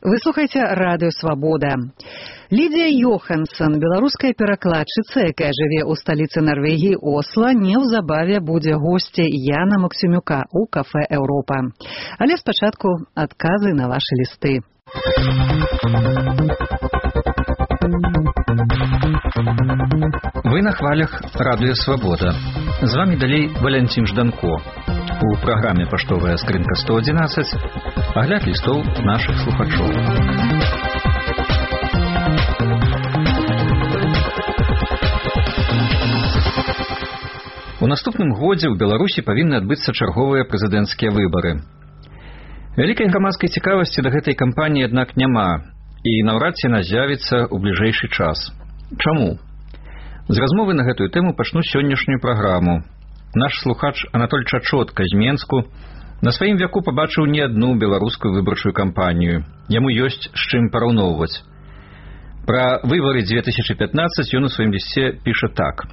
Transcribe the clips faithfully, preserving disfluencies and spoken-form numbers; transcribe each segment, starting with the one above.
Вы слухаеце радыё Свабода. Лідія Йоханссон, беларуская перакладчыца, якая жыве ў сталіцы Нарвегіі Осла, неўзабаве будзе госцяй Яна Максімюка ў кафэ Еўропа. Але спачатку адказы на вашы лісты. Вы на хвалях радыё Свабода. З вами далей Валянцін Жданко. У праграме «Паштовая скрынка сто адзінаццаць» агляд лістоў нашых слухачоў. У наступным годзе ў Беларусі павінны адбыцца чарговыя прэзідэнцкія выбары. Вялікай грамадскай цікавасці да гэтай кампаніі, аднак, няма, і наўрад ці яна з'явіцца ў бліжэйшы час. Чаму? З размовы на гэтую тэму пачну сённяшнюю праграму. Наш слухач Анатоль Чачотка з Менску на сваім вяку пабачыў не адну беларускую выбарчую кампанію. Яму ёсць з чым параўноўваць. Пра выбары дзве тысячы пятнаццаць ён у сваім лісце піша так.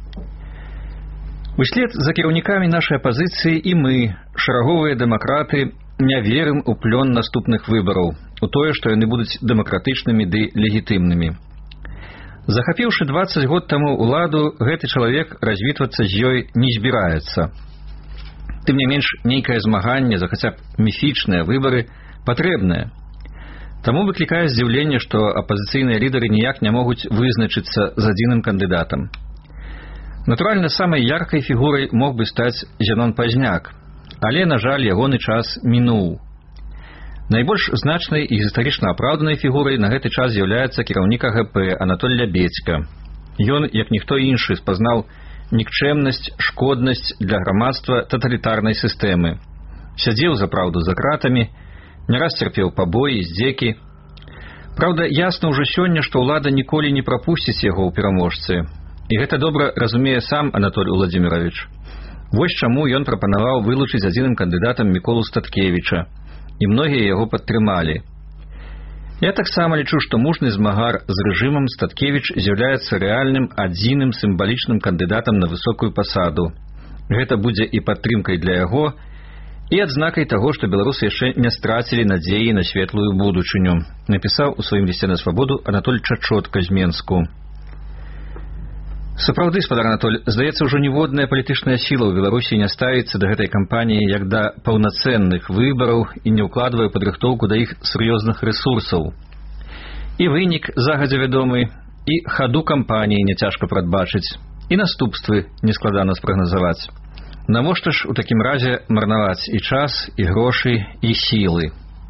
Услед за кіраўнікамі нашай апазіцыі і мы, шараговыя дэмакраты, не верым у плён наступных выбараў, у тое, што яны будуць дэмакратычнымі ды легітымнымі. Захапіўшы дваццаць год таму ўладу, гэты чалавек развітвацца з ёй не збіраецца. Тым не менш, нейкае змаганне за хаця б міфічныя выбары патрэбнае. Таму выклікае здзіўленне, што апазіцыйныя лідары ніяк не могуць вызначыцца з адзіным кандыдатам. Натуральна, самай яркай фігурай мог бы стаць Зянон Пазняк, але, на жаль, ягоны час мінуў. Найбольш значнай і гістарычна апраўданай фігурай на гэты час з'яўляецца кіраўнік АГП Анатоль Лябедзька. Ён, як ніхто іншы, спазнаў нікчэмнасць, шкоднасць для грамадства таталітарнай сістэмы. Сядзеў за праўду за кратамі, не раз цярпеў пабоі, здзекі. Праўда, ясна ўжо сёння, што ўлада ніколі не прапусціць яго ў пераможцы. І гэта добра разумее сам Анатоль Уладзіміровіч. Вось чаму ён прапанаваў вылучыць адзіным кандыдатам Міколу Статкевіча. І многія яго падтрымалі. Я таксама лічу, што мужны змагар з рэжымам Статкевіч з'яўляецца рэальным адзіным сімвалічным кандыдатам на высокую пасаду. Гэта будзе і падтрымкай для яго, і адзнакай таго, што беларусы яшчэ не страцілі надзеі на светлую будучыню, напісаў у сваім лісце на Свабоду Анатоль Чачотка з Менску. Сапраўды, спадар Анатоль, здаецца, ужо ніводная палітычная сіла ў Беларусі не ставіцца да гэтай кампаніі як да паўнацэнных выбараў і не ўкладвае падрыхтоўку да іх сур'ёзных рэсурсаў. І вынік загадзя вядомы, і хаду кампаніі няцяжка прадбачыць, і наступствы нескладана спрагназаваць. Навошта ж у такім разе марнаваць і час, і грошы, і сілы?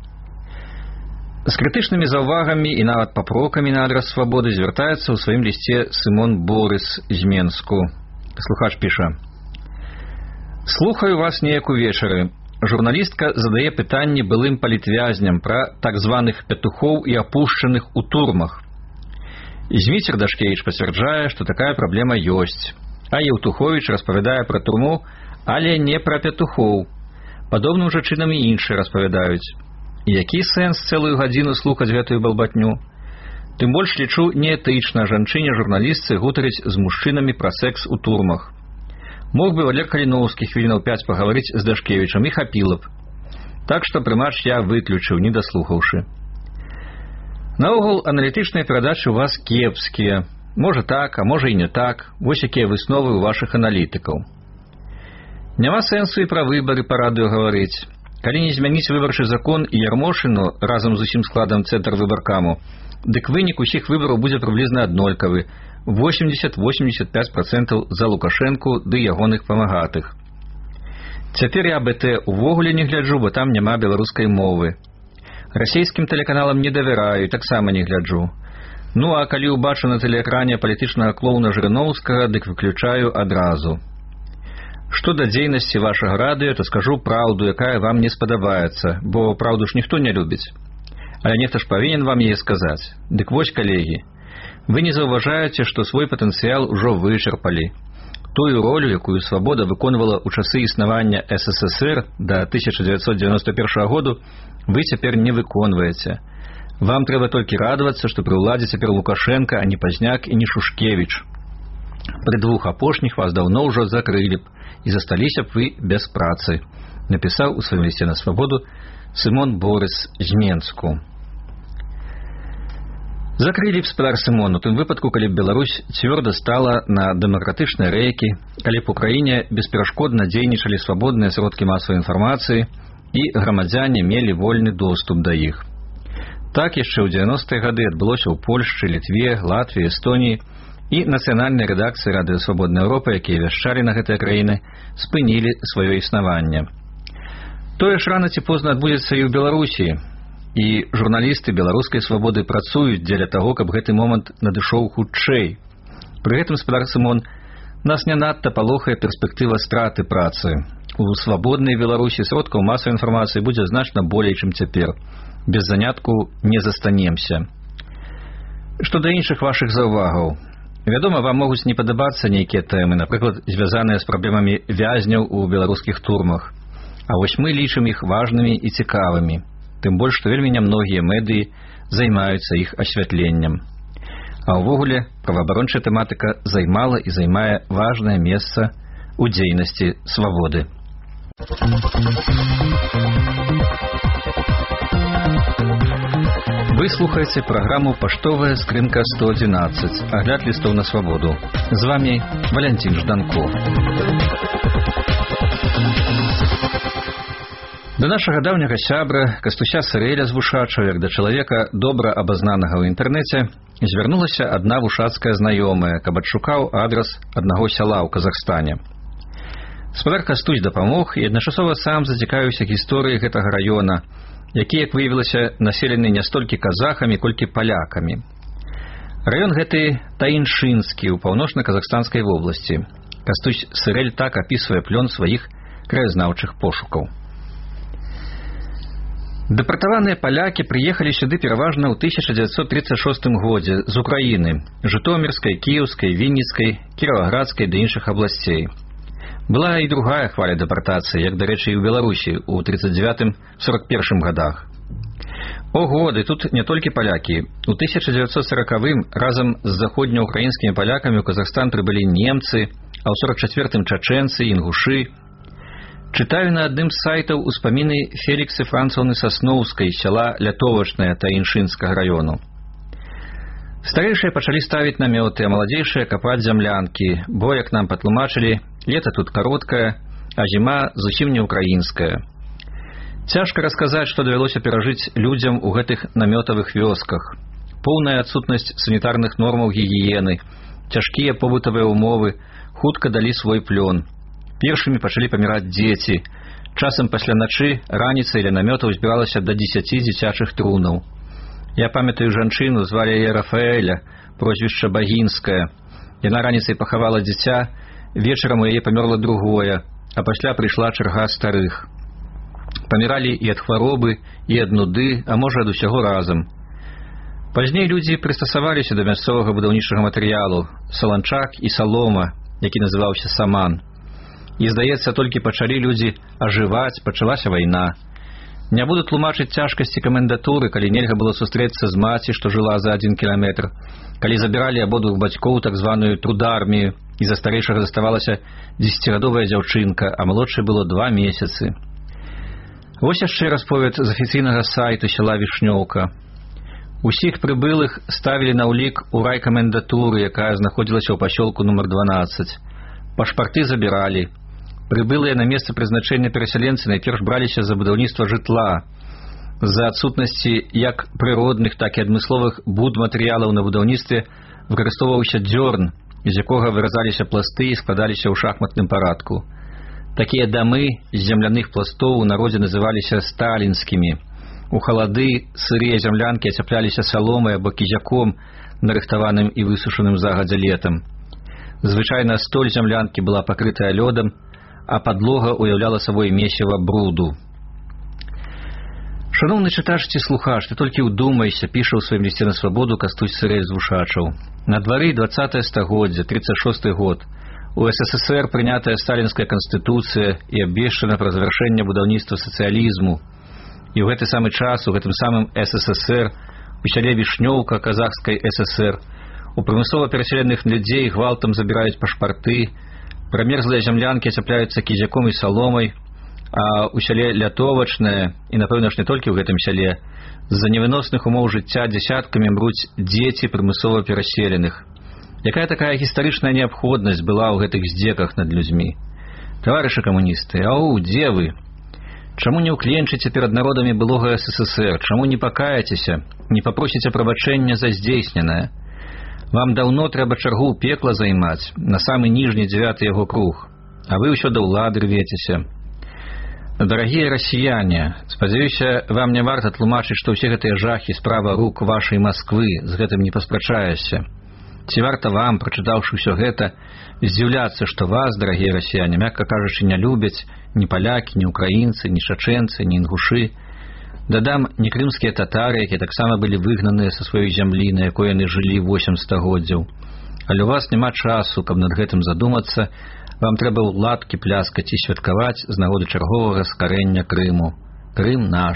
З крытычнымі заўвагамі і нават папрокамі на адрас Свабоды звяртаецца ў сваім лісце Сымон Борыс з Менску. Слухач піша. Слухаю вас неяк увечары. Журналістка задае пытанні былым палітвязням пра так званых петухоў і апушчаных у турмах. Зміцер Дашкевіч пацвярджае, што такая праблема ёсць. А Еўтуховіч распавядае пра турму, але не пра петухоў. Падобным жа чынам і іншыя распавядаюць. Які сэнс цэлую гадзіну слухаць гэтую балбатню? Тым больш лічу неэтычна жанчыне-журналістцы гутарыць з мужчынамі пра секс у турмах. Мог бы Валер Каліноўскі хвілінаў пяць пагаварыць з Дашкевічам і хапіла б. Так што прымач я выключыў, не даслухаўшы. Наогул, аналітычныя перадачы ў вас кепскія. Можа так, а можа і не так. Вось якія высновы ў вашых аналітыкаў. Няма сэнсу і пра выбары па радыё гаварыць. Калі не змяніць выбарчы закон і Ярмошыну разам з усім складам цэнтр выбаркаму, дык вынік усіх выбараў будзе прыблізна аднолькавы – восемьдесят-восемьдесят пять процентаў за Лукашэнку ды ягоных памагатых. Цяпер я АБТ увогуле не гляджу, бо там няма беларускай мовы. Расійскім тэлеканалам не давяраю, таксама не гляджу. Ну а калі ўбачу на тэлеэкране палітычнага клоуна Жырыноўскага, дык выключаю адразу. Што да дзейнасці вашага радыё, то скажу праўду, якая вам не спадабаецца, бо праўду ж ніхто не любіць. Але нехта ж павінен вам яе сказаць. Дык вось, калегі, вы не заўважаеце, што свой патэнцыял ужо вычарпалі. Тую ролю, якую Свабода выконвала ў часы існавання СССР да тысяча дзевяцьсот дзевяносто першага году, вы цяпер не выконваеце. Вам трэба толькі радавацца, што пры ўладзе цяпер Лукашенка, а не Пазняк і не Шушкевіч. Пры двух апошніх вас даўно ўжо закрылі б, і засталіся б вы без працы, напісаў у сваім лісце на Свабоду Сымон Борыс з Менску. Закрылі б спадар Сымон у тым выпадку, калі б Беларусь цвёрда стала на дэмакратычныя рэйкі, калі б у краіне бесперашкодна дзейнічалі свабодныя сродкі масавай інфармацыі і грамадзяне мелі вольны доступ да іх. Так яшчэ ў дзевяностыя гады адбылося ў Польшчы, Літве, Латвіі, Эстоніі, і нацыянальныя рэдакцыі Радыё Свабодная Еўропа, якія вяшчалі на гэтыя краіны, спынілі сваё існаванне. Тое ж рана ці позна адбудзецца і ў Беларусі, і журналісты беларускай свабоды працуюць дзеля таго, каб гэты момант надышоў хутчэй. Пры гэтым, спадар Сымон, нас не надта палохае перспектыва страты працы. У свабоднай Беларусі сродкаў масавай інфармацыі будзе значна болей, чым цяпер. Без занятку не застанемся. Што да іншых вашых заўвагаў. Вядома, вам могуць не падабацца нейкія тэмы, напрыклад, звязаныя з праблемамі вязняў у беларускіх турмах. А вось мы лічым іх важнымі і цікавымі. Тым больш, што вельмі нямногія медыі займаюцца іх асвятленнем. А ўвогуле, праваабарончая тэматыка займала і займае важнае месца ў дзейнасці свабоды. Вы слухаеце праграму «Паштовая скрынка сто адзінаццаць», агляд лістоў на свабоду. З вами Валянцін Жданко. Да нашага даўняга сябра, Кастуся Сырэля з Вушачаў, як да чалавека, добра абазнанага ў інтэрнэце, звярнулася адна вушацкая знаёмая, каб адшукаў адрас аднаго сяла ў Казахстане. Спадар Кастусь дапамог і адначасова сам зацікавіўся гісторыяй гэтага раёна, які, як выявілася, населены не столькі казахамі, колькі палякамі. Раён гэты Таіншынскі ў паўночна-казахстанскай вобласці. Кастусь Сырэль так апісвае плён сваіх краязнаўчых пошукаў. Дэпартаваныя палякі прыехалі сюды пераважна ў тысяча дзевяцьсот тридцать шостым годзе з Украіны, Жытомірскай, Кіеўскай, Вінніцкай, Кіраваградскай ды іншых абласцей. Была і другая хваля дэпартацыі, як, дарэчы, і ў Беларусі ў тридцать девятым — сорок першым годах. Ого, ды тут не толькі палякі. У тысяча дзевяцьсот сорокавым разам з заходнеукраінскімі палякамі ў Казахстан прыбылі немцы, а ў сорок чацвёртым чачэнцы, інгушы. Чытаю на адным з сайтаў успаміны Феліксы Францаўны Сасноўскай, сяла Лятовачнае Таіншынскага раёну. Старэйшыя пачалі ставіць намёты, а маладзейшыя капаць зямлянкі, бо, як нам патлумачылі, лета тут кароткае, а зіма зусім не украінская. Цяжка расказаць, што давялося перажыць людзям у гэтых намётавых вёсках. Поўная адсутнасць санітарных нормаў гігіены, цяжкія побытавыя ўмовы хутка далі свой плён. Першымі пачалі паміраць дзеці. Часам пасля начы раніцай ля намётаў збіралася да дзесяці дзіцячых трунаў. Я памятаю жанчыну, звалі яе Рафаэля, прозвішча Багінская. Яна раніцай пахавала дзіця, вечарам у яе памёрла другое, а пасля прыйшла чарга старых. Паміралі і ад хваробы, і ад нуды, а можа, ад усяго разам. Пазней людзі прыстасаваліся да мясцовага будаўнічага матэрыялу, саланчак і салома, які называўся саман. І, здаецца, толькі пачалі людзі ажываць, пачалася вайна. Не буду тлумачыць цяжкасці камендатуры, калі нельга было сустрэцца з маці, што жыла за адзін кіламетр, калі забіралі абодвух бацькоў так званую трудармію, і за старэйшага заставалася дзесяцігадовая дзяўчынка, а малодшай было два месяцы. Вось яшчэ расповед з афіцыйнага сайту сяла Вішнёўка. Усіх прыбылых ставілі на ўлік у райкамендатуры, якая знаходзілася ў пасёлку нумар дванаццаць. Пашпарты забіралі. Прыбылыя на месца прызначэння перасяленцы найперш браліся за будаўніцтва жытла. З-за адсутнасці як прыродных, так і адмысловых будматэрыялаў на будаўніцтве выкарыстоўваўся дзёрн, з якога выразаліся пласты і складаліся ў шахматным парадку. Такія дамы з земляных пластоў у народзе называліся сталінскімі. У халады сырыя зямлянкі ацяпляліся саломай або кізяком, нарыхтаваным і высушаным загадзя летам. Звычайна столь зямлянкі была пакрытая лёдам, а падлога уяўляла сабой месіва бруду. Шаноўны чытач ці слухач, ты толькі ўдумайся, піша ў сваім лісце на свабоду Кастусь Сырэль з Вушачаў. На двары двадцатае стагоддзя, тридцать шосты год. У СССР прынятая сталінская канстытуцыя і абвешчана пра завяршэнне будаўніцтва сацыялізму. І ў гэты самы час у гэтым самым СССР, у сяле Вішнёўка Казахскай ССР, у прымусова пераселеных людзей гвалтам забіраюць пашпарты, прамерзлыя зямлянкі ацяпляюцца кізяком і саломай, А ў сяле Лятовачнае, і, напэўна ж, не толькі ў гэтым сяле, з-за невыносных умоў жыцця дзясяткамі мруць дзеці прымусова пераселеных. Якая такая гістарычная неабходнасць была ў гэтых здзеках над людзьмі? Таварышы камуністы, ау, дзе вы? Чаму не ўкленчыце перад народамі былога СССР? Чаму не пакаяцеся, не папросіце прабачэння за здзейсненае? Вам даўно трэба чаргу пекла займаць, на самы ніжні дзявяты яго круг, а вы ўсё да ўлады рвецеся. Дарагія расіяне, спадзяюся, вам не варта тлумачыць, што ўсе гэтыя жахі справа рук вашай Масквы, з гэтым не паспрачаешся. Ці варта вам, прачытаўшы ўсё гэта, здзіўляцца, што вас, дарагія расіяне, мякка кажучы, не любяць ні палякі, ні украінцы, ні чачэнцы, ні інгушы. Дадам, ні крымскія татары, якія таксама былі выгнаныя са сваёй зямлі, на якой яны жылі восем стагоддзяў. Але ў вас няма часу, каб над гэтым задумацца. Вам трэба ў ладкі пляскаць і святкаваць з нагоды чарговага скарэння Крыму. Крым наш.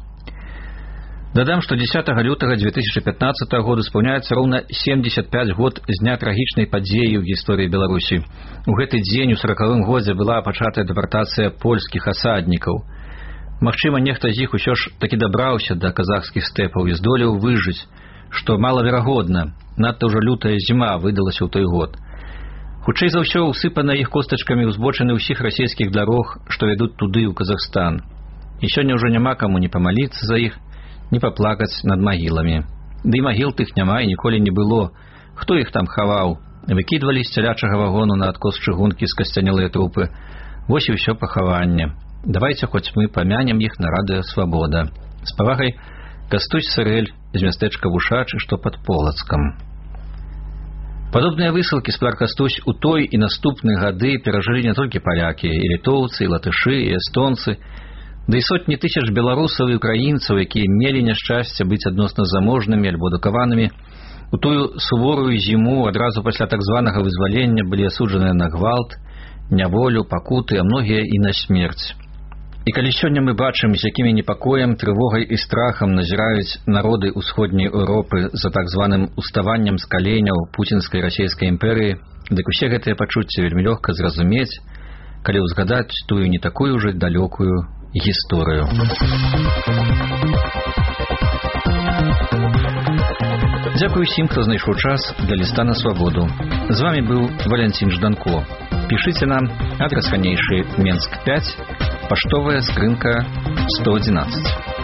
Дадам, што дзесятага лютага дзве тысячы пятнаццатага года спаўняецца роўна семдзесят пяць год з дня трагічнай падзеі ў гісторыі Беларусі. У гэты дзень у саракавым годзе была пачатая дэпартацыя польскіх асаднікаў. Магчыма, нехта з іх усё ж такі дабраўся да казахскіх стэпаў і здолеў выжыць, што малаверагодна, надта ўжо лютая зіма выдалася ў той год. Хутчэй за ўсё ўсыпана іх костачкамі ўзбочыны ўсіх расійскіх дарог, што вядуць туды, ў Казахстан. І сёння ўжо няма каму не памаліцца за іх, не паплакаць над магіламі. Ды і магіл тых няма і ніколі не было. Хто іх там хаваў? Выкідвалі з цялячага вагону на адкос чыгункі з касцянелыя трупы. Вось і ўсё пахаванне. Давайце хоць мы памянем іх на радыё Свабода. З павагай, Кастусь Сырэль з мястэчка Вушачы, што пад Полацкам. Падобныя высылкі з пар Кастусь у той і наступныя гады перажылі не толькі палякі, і літоўцы, і латышы, і эстонцы, да і сотні тысяч беларусаў і украінцаў, якія мелі няшчасце быць адносна заможнымі альбо адукаванымі. У тую суворую зіму адразу пасля так званага вызвалення былі асуджаныя на гвалт, няволю, пакуты, а многія і на смерць. І калі сёння мы бачым, з якімі непакоем, трывогай і страхам назіраюць народы ўсходняй Еўропы за так званым уставаннем з каленяў пуцінскай расійскай імперыі, дык усе гэтыя пачуцці вельмі лёгка зразумець, калі ўзгадаць тую не такую ўжо далёкую гісторыю. Дзякую усім, хто знайшоў час для ліста на свабоду. З вами быў Валянцін Жданко. Пішыце нам, адрас ранейшы Менск пяць, паштовая скрынка сто адзінаццаць.